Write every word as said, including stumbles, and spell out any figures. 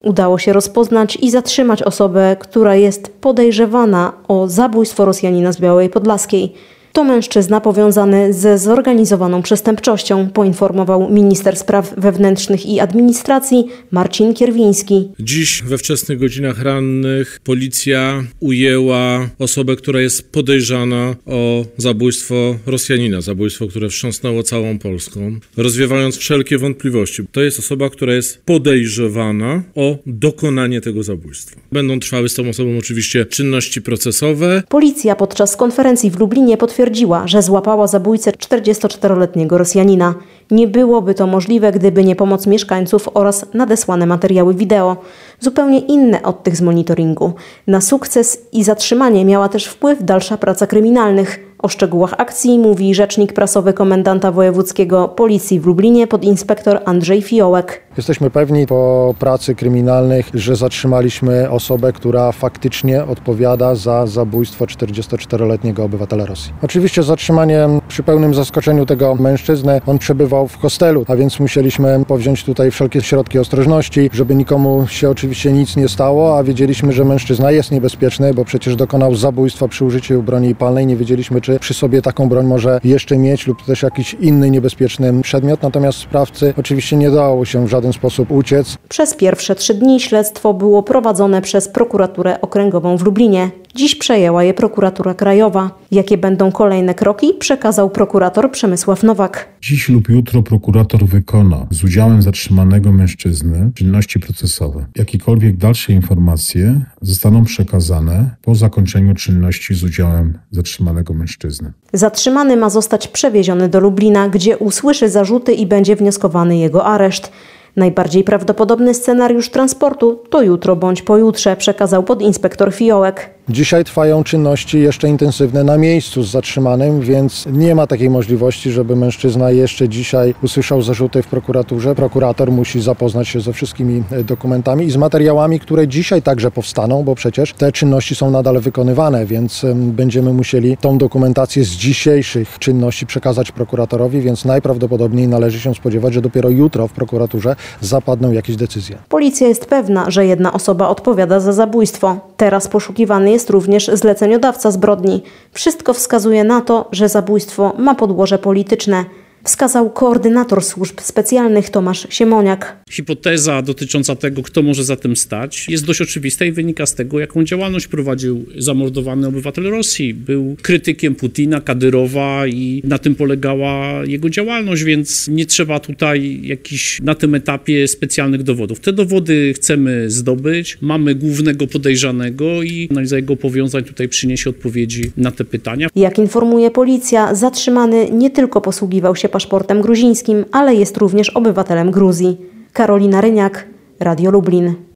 Udało się rozpoznać i zatrzymać osobę, która jest podejrzewana o zabójstwo Rosjanina z Białej Podlaskiej. To mężczyzna powiązany ze zorganizowaną przestępczością, poinformował minister spraw wewnętrznych i administracji Marcin Kierwiński. Dziś we wczesnych godzinach rannych policja ujęła osobę, która jest podejrzana o zabójstwo Rosjanina, zabójstwo, które wstrząsnęło całą Polską, rozwiewając wszelkie wątpliwości. To jest osoba, która jest podejrzewana o dokonanie tego zabójstwa. Będą trwały z tą osobą oczywiście czynności procesowe. Policja podczas konferencji w Lublinie potwierdziła, Twierdziła, że złapała zabójcę czterdziestoczteroletniego Rosjanina. Nie byłoby to możliwe, gdyby nie pomoc mieszkańców oraz nadesłane materiały wideo, zupełnie inne od tych z monitoringu. Na sukces i zatrzymanie miała też wpływ dalsza praca kryminalnych. O szczegółach akcji mówi rzecznik prasowy komendanta wojewódzkiego Policji w Lublinie podinspektor Andrzej Fiołek. Jesteśmy pewni po pracy kryminalnych, że zatrzymaliśmy osobę, która faktycznie odpowiada za zabójstwo czterdziestoczteroletniego obywatela Rosji. Oczywiście zatrzymanie przy pełnym zaskoczeniu tego mężczyzny, on przebywał w hostelu, a więc musieliśmy powziąć tutaj wszelkie środki ostrożności, żeby nikomu się oczywiście nic nie stało, a wiedzieliśmy, że mężczyzna jest niebezpieczny, bo przecież dokonał zabójstwa przy użyciu broni palnej. Nie wiedzieliśmy, czy przy sobie taką broń może jeszcze mieć lub też jakiś inny niebezpieczny przedmiot, natomiast sprawcy oczywiście nie dało się w żaden sposób uciec. Przez pierwsze trzy dni śledztwo było prowadzone przez prokuraturę okręgową w Lublinie. Dziś przejęła je prokuratura krajowa. Jakie będą kolejne kroki, przekazał prokurator Przemysław Nowak. Dziś lub jutro prokurator wykona z udziałem zatrzymanego mężczyzny czynności procesowe. Jakiekolwiek dalsze informacje zostaną przekazane po zakończeniu czynności z udziałem zatrzymanego mężczyzny. Zatrzymany ma zostać przewieziony do Lublina, gdzie usłyszy zarzuty i będzie wnioskowany jego areszt. Najbardziej prawdopodobny scenariusz transportu to jutro bądź pojutrze, przekazał podinspektor Fiołek. Dzisiaj trwają czynności jeszcze intensywne na miejscu z zatrzymanym, więc nie ma takiej możliwości, żeby mężczyzna jeszcze dzisiaj usłyszał zarzuty w prokuraturze. Prokurator musi zapoznać się ze wszystkimi dokumentami i z materiałami, które dzisiaj także powstaną, bo przecież te czynności są nadal wykonywane, więc będziemy musieli tą dokumentację z dzisiejszych czynności przekazać prokuratorowi, więc najprawdopodobniej należy się spodziewać, że dopiero jutro w prokuraturze zapadną jakieś decyzje. Policja jest pewna, że jedna osoba odpowiada za zabójstwo. Teraz poszukiwany jest również zleceniodawca zbrodni. Wszystko wskazuje na to, że zabójstwo ma podłoże polityczne, wskazał koordynator służb specjalnych Tomasz Siemoniak. Hipoteza dotycząca tego, kto może za tym stać, jest dość oczywista i wynika z tego, jaką działalność prowadził zamordowany obywatel Rosji. Był krytykiem Putina, Kadyrowa i na tym polegała jego działalność, więc nie trzeba tutaj jakichś na tym etapie specjalnych dowodów. Te dowody chcemy zdobyć, mamy głównego podejrzanego i analiza jego powiązań tutaj przyniesie odpowiedzi na te pytania. Jak informuje policja, zatrzymany nie tylko posługiwał się paszportem gruzińskim, ale jest również obywatelem Gruzji. Karolina Ryniak, Radio Lublin.